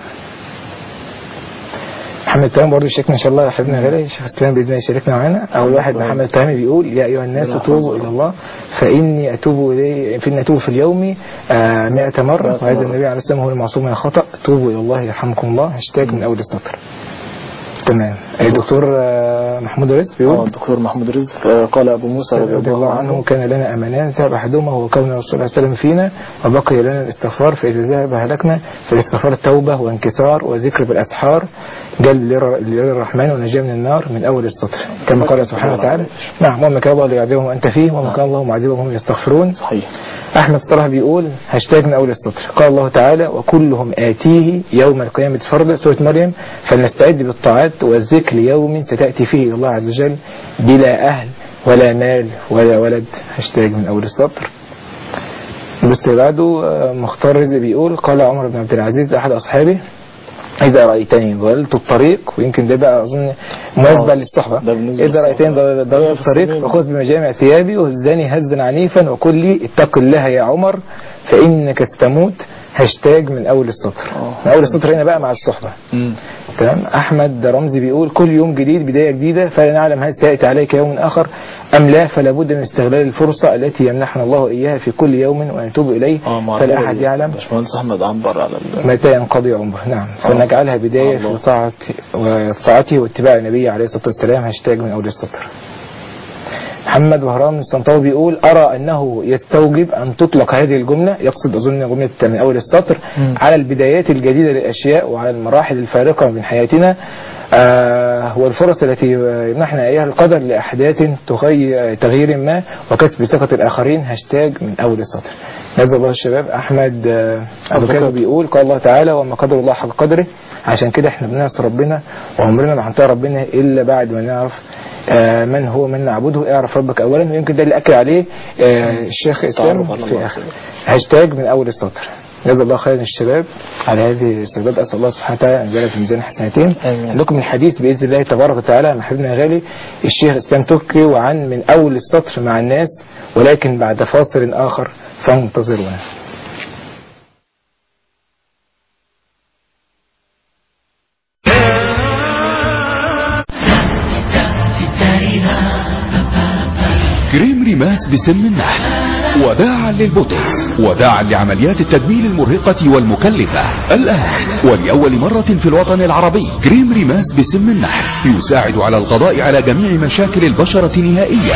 محمد تهامي برضه يشاركنا ان شاء الله يا حبيبنا الغالي الشيخ اسلام باذن الله يشاركنا معانا. اول واحد محمد تهامي بيقول: يا ايها الناس توبوا الى الله فاني اتوب في اليوم 100 مره، وهذا النبي عليه الصلاه والسلام هو المعصوم من الخطا. توبوا الى الله يرحمكم الله. هاشتاج من اول السطر. تمام. الدكتور محمود رزق بيقول: الدكتور محمود رزق قال ابو موسى رضي الله عنه: كان لنا امانان ذهب احدهما هو كون الرسول صلى الله عليه وسلم فينا، وبقي لنا الاستغفار، فاذا ذهب هلكنا. فالاستغفار التوبه وانكسار وذكر بالاسحار، جل للرحمن ونجاه من النار. من اول السطر كما قال سبحانه وتعالى: نعم، وما كان الله ليعذبهم وانت فيه وما كان الله معذبهم وهم يستغفرون. صحيح. احمد صلاح بيقول: هاشتاج من اول السطر. قال الله تعالى: وكلهم آتيه يوم القيامة فردا، سورة مريم. فلنستعد بالطاعات والذكر ليوم ستأتي فيه الله عز وجل بلا أهل ولا مال ولا ولد. هاشتاج من أول السطر. بس بعده مختار رزق بيقول: قال عمر بن عبد العزيز أحد أصحابه: إذا رأيتني ضللت الطريق، ويمكن ده بقى أظن مناسبة للصحبة. إذا رأيتني ضللت الطريق فخذ بمجامع ثيابي وهزاني هزا عنيفا وقل لي اتق الله يا عمر فإنك ستموت. هاشتاج من أول السطر. من أول السطر هنا بقى مع الصحبة. تمام. أحمد رمزي بيقول: كل يوم جديد بداية جديدة، فلا نعلم هل سيأتي عليك يوم آخر أم لا، فلا بد من استغلال الفرصة التي يمنحنا الله إياها في كل يوم ونتوب إليه، فلا أحد يعلم باشمهندس أحمد عنبر على متى ينقضي عمره. نعم، فنجعلها بداية في طاعته واتباع النبي عليه الصلاة والسلام. هاشتاج من أول السطر. محمد وهران السنطاوي بيقول: أرى أنه يستوجب أن تطلق هذه الجملة، يقصد أظن جملة من أول السطر، على البدايات الجديدة للأشياء وعلى المراحل الفارقة من حياتنا والفرص التي يمنحنا إياها القدر لأحداث تغيير ما وكسب ثقة الآخرين. هاشتاج من أول السطر. نزل الله الشباب. أحمد أبو كاتب بيقول: قال الله تعالى: وما قدر الله حق قدره. عشان كده احنا بنعصي ربنا وعمرنا ما هنطيع ربنا إلا بعد ما نعرف من هو من نعبده. اعرف ربك اولا. ويمكن ده اللي اكد عليه الشيخ اسلام في اخر. هاشتاج من اول السطر. جزا الله خيرا الشباب على هذه الاستعداد. اسال الله سبحانه وتعالى ان يجعلها في ميزان حسناتين. لكم الحديث باذن الله تبارك وتعالى مع حبيبنا الغالي الشيخ اسلام تركي وعن من اول السطر مع الناس، ولكن بعد فاصل اخر فانتظرونا. كريم ريماس بسم النحل، وداعا للبوتوكس، وداعا لعمليات التجميل المرهقة والمكلفة. الآن ولأول مرة في الوطن العربي كريم ريماس بسم النحل يساعد على القضاء على جميع مشاكل البشرة نهائيا.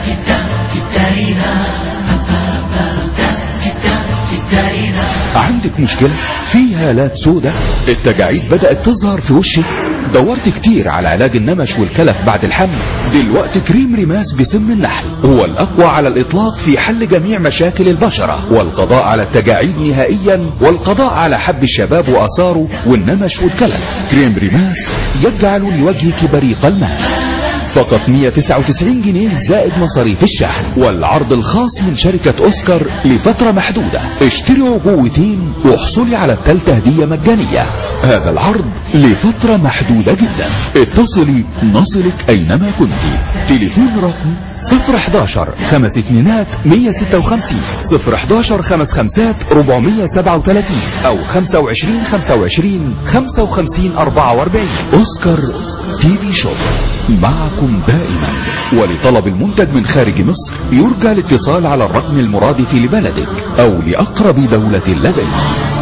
عندك مشكلة في هالات سودة، التجاعيد بدأت تظهر في وشك، دورت كتير على علاج النمش والكلف بعد الحمل، دلوقتي كريم ريماس بسم النحل هو الأقوى على الإطلاق في حل جميع مشاكل البشرة والقضاء على التجاعيد نهائيا والقضاء على حب الشباب وآثاره والنمش والكلف. كريم ريماس يجعل لوجهك بريق الماس. فقط 199 جنيه زائد مصاريف الشحن. والعرض الخاص من شركة أوسكار لفترة محدودة، اشتري عبوتين واحصلي على الثالثة هدية مجانية. هذا العرض لفترة محدودة جدا. اتصلي نصلك أينما كنت. تليفون رقم 011 52 156 011 55 437 أو 25 25 55 44. أوسكار تي في شوب، معكم دائما. ولطلب المنتج من خارج مصر يرجى الاتصال على الرقم المرادف لبلدك أو لأقرب دولة لديك.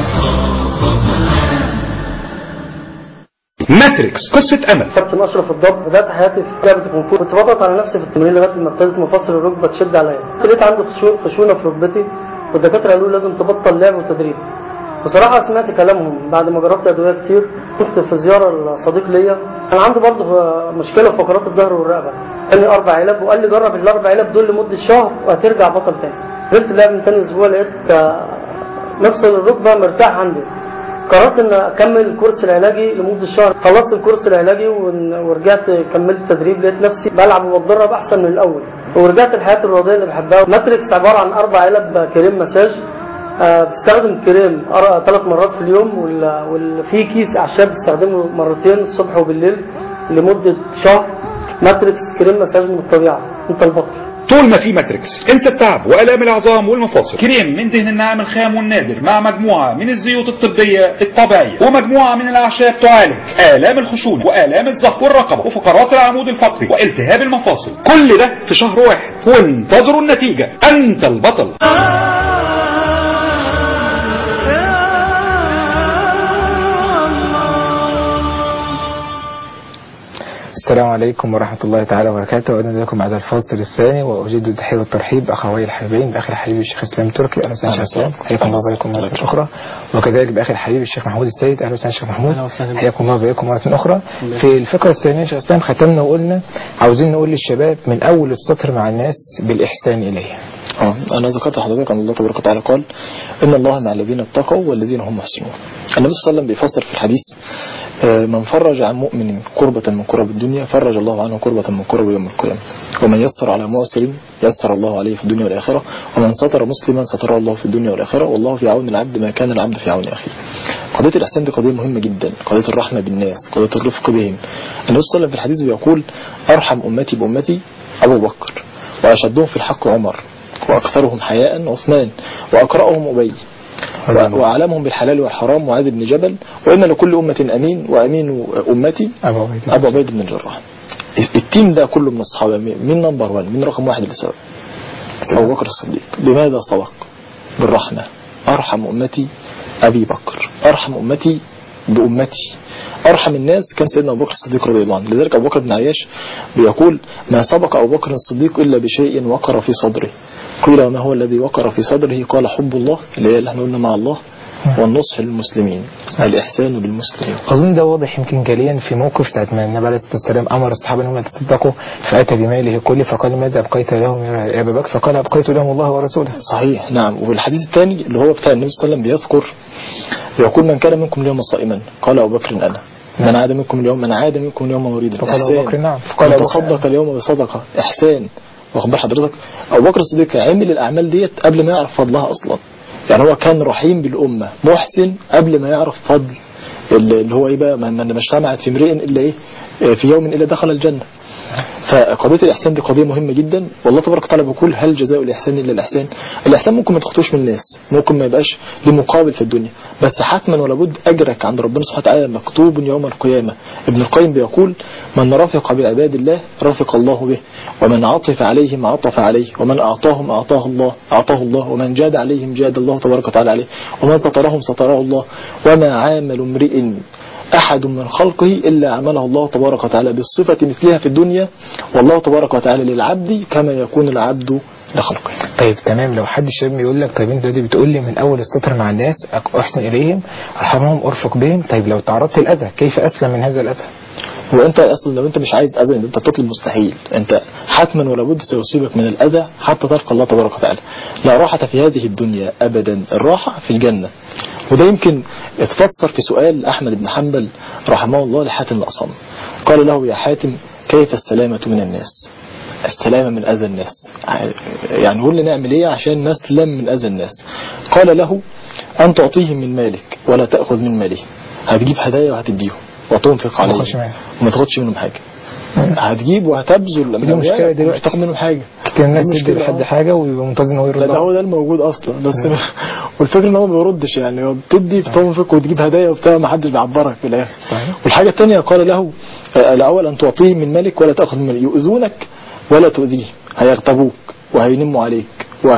ماتريكس قصة أمل. كابتن أشرف الضب، بدأت حياتي في لعبة الكونغ فو. كنت بضغط على نفسي في التمرين لغاية ما ابتدت مفاصل الركبة تشد عليا. لقيت عندي خشونة في ركبتي، والدكاترة قالوا لي لازم تبطل لعب وتدريب. بصراحة سمعت كلامهم بعد ما جربت أدوية كتير. كنت في زيارة لصديق ليا كان عنده برضه مشكلة في فقرات الظهر والرقبة، قال لي 4 علب وقال لي جرب ال4 علب دول لمدة شهر وهترجع بطل تاني. نزلت اللعب من تاني أسبوع لقيت مفصل الركبة مرتاح عندي. قررت ان اكمل الكورس العلاجي لمده شهر. خلصت الكورس العلاجي ورجعت كملت تدريب. لقيت نفسي بلعب وبتدرب احسن من الاول، ورجعت الحياه الرياضيه اللي بحبها. ماتريكس عباره عن 4 علب كريم مساج. بتستخدم كريم 3 مرات في اليوم، وفي كيس اعشاب بتستخدمه مرتين الصبح وبالليل لمده شهر. ماتريكس كريم مساج من الطبيعه، انت البطل. طول ما في ماتريكس انسى التعب والام العظام والمفاصل. كريم من دهن الناعم الخام والنادر مع مجموعه من الزيوت الطبيه الطبيعيه ومجموعه من الاعشاب تعالج الام الخشونه والام الظهر والرقبه وفقرات العمود الفقري والتهاب المفاصل. كل ده في شهر واحد، وانتظروا النتيجه. انت البطل. السلام عليكم ورحمة الله تعالى وبركاته. وأنا لكم بعد الفاصل الثاني، وأجدد التحية والترحيب بأخوي الحبيبين بأخي الحبيب الشيخ اسلام تركي. أهلا وسهلا شيخ، حياكم الله وبياكم مرة أخرى. وكذلك بأخي الحبيب الشيخ محمود السيد. أهلا وسهلا شيخ محمود، حياكم الله وبياكم مرة أخرى. في الفقرة الثانية شيخ اسلام ختمنا وقلنا عاوزين نقول للشباب من أول السطر مع الناس بالإحسان إليه. أنا ذكرت لحضرتك أن الله تبارك وتعالى قال إن الله مع الذين اتقوا والذين هم محسنون. النبي صلى الله عليه وسلم بيفسر في الحديث من فرج عن مؤمن كربة من كرب الدنيا فرج الله عنه كربة من كرب يوم القيامة، ومن يسر على معسر يسر الله عليه في الدنيا والآخرة، ومن ستر مسلما ستر الله في الدنيا والآخرة، والله في عون العبد ما كان العبد في عون أخيه. قضية الإحسان دي قضية مهمة جدا، قضية الرحمة بالناس، قضية الرفق بهم. النبي صلى الله عليه وسلم في الحديث بيقول أرحم أمتي بأمتي أبو بكر، وأشدهم في الحق عمر، وأكثرهم حياء عثمان، وأقرأهم أبي، وأعلمهم بالحلال والحرام معاذ بن جبل، وإن لكل أمة أمين، وأمين أمتي أبو عبيد بن الجراح. التيم ده كله من الصحابة من نمبر 1، من رقم 1 لسبب أبو بكر الصديق. بماذا سبق؟ بالرحمة. أرحم أمتي أبي بكر، أرحم أمتي بأمتي. أرحم الناس كان سيدنا أبو بكر الصديق رضي الله عنه. لذلك أبو بكر بن عياش بيقول ما سبق أبو بكر الصديق إلا بشيء وقر في صدره. قيل وما هو الذي وقر في صدره؟ قال حب الله، اللي احنا قلنا مع الله، والنصح للمسلمين، الإحسان للمسلمين. أظن ده واضح يمكن جليا في موقف ساعة ما النبي عليه الصلاة والسلام أمر الصحابة أنهم يتصدقوا، فأتى بماله كله فقال ماذا أبقيت لهم يا أبا بكر؟ فقال أبقيت لهم الله ورسوله. صحيح، نعم. والحديث الثاني اللي هو بتاع النبي صلى الله عليه وسلم بيقول من كان منكم اليوم صائما قال أبو بكر أنا، من عاد منكم اليوم مريدا فقال أبو بكر نعم، فقال تصدق اليوم بصدقة إحسان. واخد بال حضرتك؟ أبو بكر الصديق عمل الأعمال ديت قبل ما يعرف فضلها أصلا. يعني هو كان رحيم بالأمة، محسن قبل ما يعرف فضل اللي هو إيه بقى، من ما اجتمعت في امرئ إلا إيه في يوم إلا دخل الجنة. فقضية الإحسان دي قضية مهمة جدا. والله تبارك وتعالى بيقول هل جزاء الإحسان إلا الإحسان. الإحسان ممكن ما تاخدوش من الناس، ممكن ما يبقاش لمقابل في الدنيا، بس حتما ولا بد أجرك عند ربنا سبحانه وتعالى مكتوب يوم القيامة. ابن القيم بيقول من رفق بعباد الله رفق الله به، ومن عطف عليهم عطف عليه، ومن أعطاهم أعطاه الله، ومن جاد عليهم جاد الله تبارك وتعالى عليه، ومن سترهم ستره الله، وما عامل امرئ أحد من خلقه إلا عمله الله تبارك وتعالى بالصفة مثلها في الدنيا، والله تبارك وتعالى للعبد كما يكون العبد لخلقه. طيب تمام. لو حد شاب يقول لك طيب انت دلوقتي بتقول لي من اول السطر مع الناس احسن اليهم ارحمهم ارفق بهم، طيب لو تعرضت الاذى كيف اسلم من هذا الاذى؟ وانت اصلا لو انت مش عايز اذى انت تطلب مستحيل، انت حتما ولا بد سيصيبك من الاذى حتى تلقى الله تبارك وتعالى. لا راحة في هذه الدنيا ابدا، الراحة في الجنة. وده يمكن اتفسر في سؤال احمد بن حنبل رحمه الله لحاتم الأصم. قال له يا حاتم كيف السلامة من الناس؟ السلامة من أذى الناس، يعني قول لي نعمل إيه عشان نسلم من أذى الناس؟ قال له أن تعطيهم من مالك ولا تأخذ من مالهم. هتجيب هدايا وهتديهم وتنفق عليهم وما تاخدش منهم حاجة. هتجيب وهتبذل. دي مشكلة دلوقتي، مش تاخد منهم حاجة. كتير الناس تدي لحد حاجة ويبقى منتظر ان هو يرد. لا ده هو ده الموجود اصلا بس. والفكرة ان هو ما بيردش، يعني بتدي تنفق وتجيب هدايا وبتاع، ما حدش بيعبرك في الاخر. صحيح. والحاجة الثانية قال له الاول ان تعطيه من مالك ولا تاخذ من مالك. يؤذونك ولا تؤذيه، هيغتابوك وهينموا عليك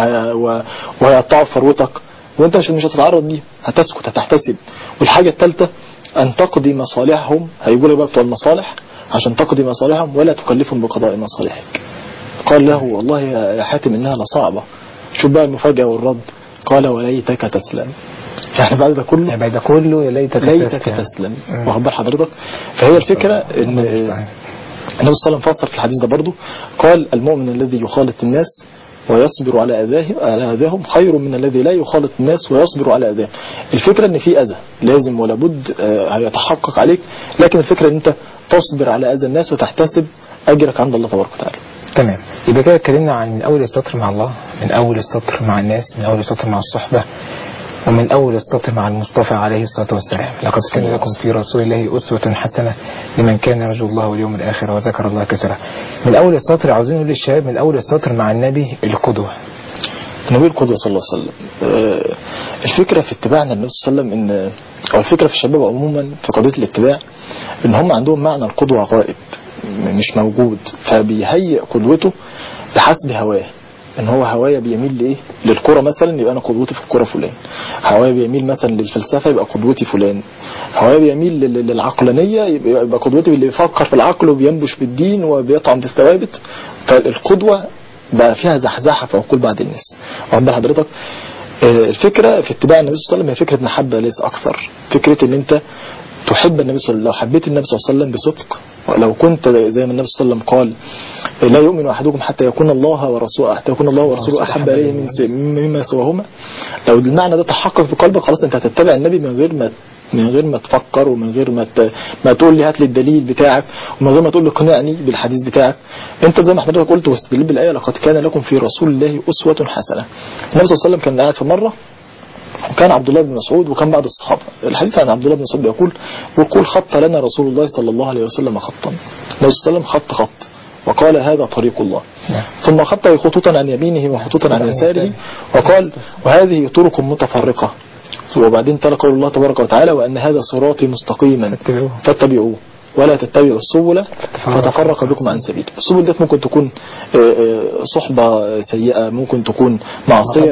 وهيقطعوا ثروتك وانت مش هتتعرض ليه، هتسكت هتحتسب. والحاجة الثالثة ان تقضي مصالحهم، هيقول لك بقى بتوع المصالح عشان تقضي مصالحهم ولا تكلفهم بقضاء مصالحك. قال له والله يا حاتم انها لصعبة. شوف بقى المفاجأة والرد، قال وليتك تسلم. يعني بعد ده كله يا ليتك تسلم. واخد بال حضرتك؟ فهي الفكرة ان النبي صلى الله عليه وسلم فسر في الحديث ده برضو، قال المؤمن الذي يخالط الناس ويصبر على أذاهم خير من الذي لا يخالط الناس ويصبر على أذاهم. الفكرة ان في أذى لازم ولا بد هيتحقق عليك، لكن الفكرة ان انت تصبر على أذى الناس وتحتسب أجرك عند الله تبارك وتعالى. تمام. يبقى كده اتكلمنا عن من أول السطر مع الله، من أول السطر مع الناس، من أول السطر مع الصحبة، ومن أول السطر مع المصطفى عليه الصلاة والسلام. لقد كان لكم في رسول الله أسوة حسنة لمن كان يرجو الله واليوم الآخر وذكر الله كثيرا. من أول السطر عاوزين نقول للشباب من أول السطر مع النبي القدوة. النبي القدوة صلى الله عليه وسلم. الفكرة في اتباعنا النبي صلى الله عليه وسلم ان، او الفكرة في الشباب عموما في قضية الاتباع، ان هم عندهم معنى القدوة غائب مش موجود، فبيهيئ قدوته بحسب هواه. ان هو هوايا بيميل لايه؟ للكرة مثلا، يبقى انا قدوتي في الكرة فلان. هوايا بيميل مثلا للفلسفة، يبقى قدوتي فلان. هوايا بيميل للعقلانية، يبقى قدوتي اللي يفكر في العقل وبينبش بالدين وبيطعن في الثوابت. فالقدوة بقى فيها زحزحة في عقول بعض الناس. واخد بال حضرتك؟ الفكرة في اتباع النبي صلى الله عليه وسلم هي فكرة محبة ليس اكثر. فكرة ان انت تحب النبي صلى الله عليه وسلم. لو حبيت النبي صلى الله عليه وسلم بصدق، ولو كنت زي ما النبي صلى الله عليه وسلم قال لا يؤمن أحدكم حتى يكون الله ورسوله أحب إليه مما سواهما، لو المعنى ده تحقق في قلبك خلاص انت هتتبع النبي من غير ما تفكر، ومن غير ما تقول لي هات لي الدليل بتاعك، ومن غير ما تقول لي قنعني بالحديث بتاعك. انت زي ما حضرتك قلت واستدل بالآية لقد كان لكم في رسول الله أسوة حسنة. النبي صلى الله عليه وسلم كان قاعد في مرة، وكان عبد الله بن مسعود وكان بعض الصحابة. الحديث عن عبد الله بن مسعود بيقول خط لنا رسول الله صلى الله عليه وسلم خطا. النبي صلى الله عليه وسلم خط وقال هذا طريق الله. ثم خط خطوطا عن يمينه وخطوطا عن يساره وقال وهذه طرق متفرقة. وبعدين تلا قول الله تبارك وتعالى وأن هذا صراطي مستقيما فاتبعوه ولا تتبعوا السبل فتفرق بكم عن سبيل. السبل ديت ممكن تكون صحبة سيئة، ممكن تكون معصية.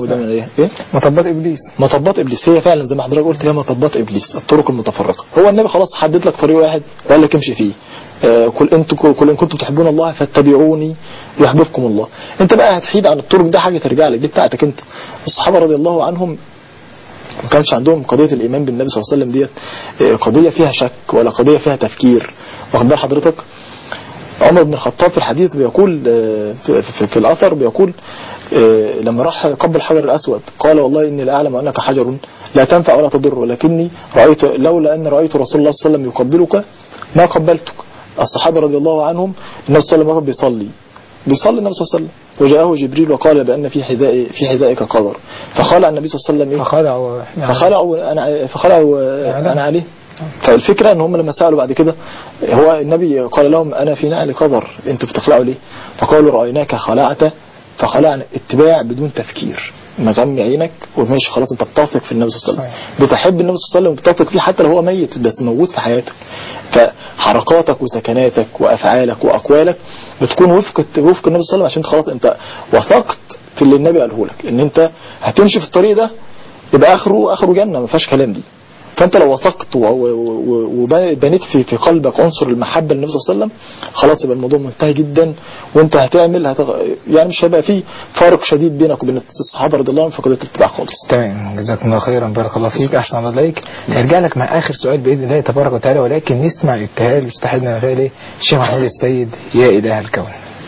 مطبات إبليس هي فعلا زي ما حضرتك قلت، هي مطبات إبليس، الطرق المتفرقة. هو النبي خلاص حدد لك طريق واحد وقال لك امشي فيه. قل إن كنتم تحبون الله فاتبعوني يحببكم الله. انت بقى هتحيد عن الطرق، ده حاجة ترجع لك، دي بتاعتك انت. الصحابة رضي الله عنهم ما كانش عندهم قضية الإيمان بالنبي صلى الله عليه وسلم ديت قضية فيها شك ولا قضية فيها تفكير. واخد بال حضرتك؟ عمر بن الخطاب في الحديث بيقول في الأثر بيقول لما راح قبل حجر الأسود قال والله إني لأعلم أنك حجر لا تنفع ولا تضر، ولكني لولا أن رأيت رسول الله صلى الله عليه وسلم يقبلك ما قبلتك. الصحابة رضي الله عنهم النبي صلى الله عليه وسلم بيصلي النبي صلى الله عليه وسلم، وجاءه جبريل وقال بأن في حذائك قدر، فخلع النبي صلى الله عليه وسلم فخلعوا أنا عليه. فالفكرة ان هم لما سألوا بعد كده هو النبي قال لهم أنا في نعل قدر انتوا بتخلعوا ليه؟ فقالوا رأيناك خلعت فخلعنا. اتباع بدون تفكير، مغمي عينك وماشي خلاص. انت بتثق في النبي صلى الله عليه وسلم، بتحب النبي صلى الله عليه وسلم وبتثق فيه حتى لو هو ميت بس موجود في حياتك. فحركاتك وسكناتك وأفعالك وأقوالك بتكون وفق النبي صلى الله عليه وسلم، عشان خلاص انت وثقت في اللي النبي قاله لك ان انت هتمشي في الطريق ده يبقى اخره جنة، ما فيهاش كلام دي. فانت لو وثقت وبنيت في قلبك عنصر المحبة للنبي صلى الله عليه وسلم خلاص يبقى الموضوع منتهي جدا. وانت هتعمل يعني مش هيبقى فيه فارق شديد بينك وبين الصحابة رضي الله عنهم في قضية الاتباع خالص. تمام، جزاكم الله خيرا، بارك الله فيك، احسن الله عليك. نرجع لك مع اخر سؤال باذن الله تبارك وتعالى، ولكن نسمع ابتهال مستحيلنا الغالي الشيخ محمود السيد يا اله الكون.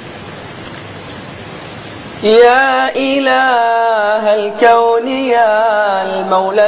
يا إله الكون يا المولى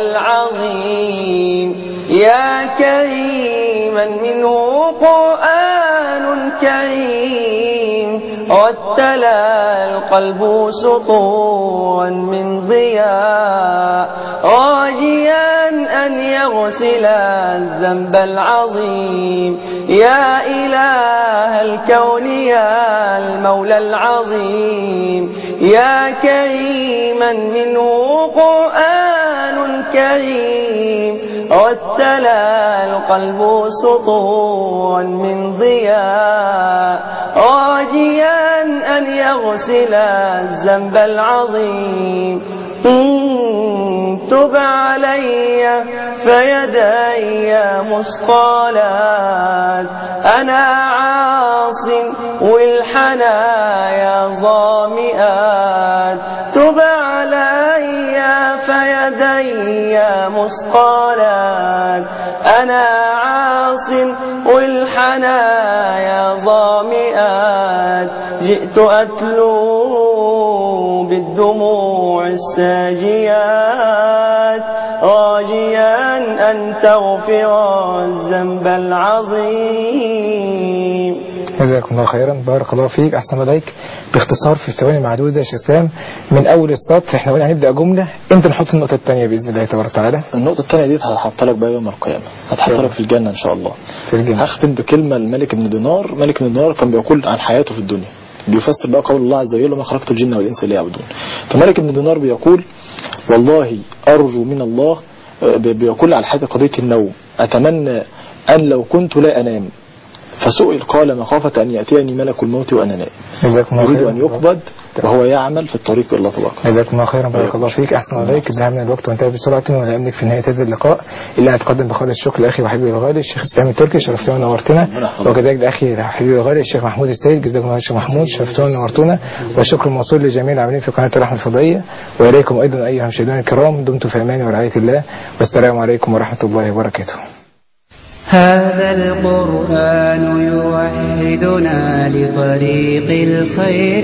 العظيم، يا كريما منه قرآن كريم واتلى القلب سطورا من ضياء راجيا أن يغسل الذنب العظيم يا إله الكون يا المولى العظيم يا كريما منه قرآن كريم واتلى القلب سطورا من ضياء راجيا أن يغسل الذنب العظيم تب علي فيدي مثقالات أنا عاص والحنايا ظامئات تب علي فيدي مثقالات أنا عاص والحنايا ظامئات جئت أتلو بالدموع الساجيات راجيا أن تغفر الذنب العظيم. جزاكم الله خيرا، بارك الله فيك، أحسن عليك. باختصار في ثواني معدودة يا شيخ اسلام، من أول السطر احنا قلنا هنبدأ جملة، أنت نحط النقطة الثانية بإذن الله تبارك وتعالى. النقطة الثانية دي هحطها لك بقى يوم القيامة، هتحط لك في الجنة إن شاء الله. في الجنة. هختم بكلمة الملك بن دينار. ملك بن دينار كان بيقول عن حياته في الدنيا، بيفسر بقى قول الله عز وجل وما خلقت الجن والإنس ليعبدون. فملك بن دينار بيقول والله أرجو من الله، بيقول على حياة قضية النوم، أتمنى أن لو كنت لا أنام فسئل قال مخافة أن يأتيني ملك الموت وأنا نائم، يريد أن يقبض وهو يعمل في الطريق إلى الله تبارك. جزاكم الله خيرا، بارك الله فيك، أحسن عليك. ذهبنا الوقت وانتهى بسرعة، ولا أملك في نهاية هذا اللقاء إلا أن أتقدم بخالص الشكر لأخي وحبيبي الغالي الشيخ اسلام التركي، شرفتنا ونورتنا، وكذلك لأخي حبيبي الغالي الشيخ محمود السيد، جزاكم الله الشيخ محمود، شرفتنا ونورتنا، والشكر موصول لجميع العاملين في قناة الرحمة الفضائية، وإليكم أيضا أيها المشاهدون الكرام، دمتم في أمان ورعاية الله، والسلام عليكم ورحمة الله وبركاته. هذا القرآن يوحدنا لطريق الخير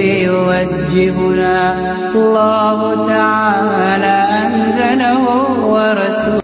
يوجهنا، الله تعالى أنزله ورسوله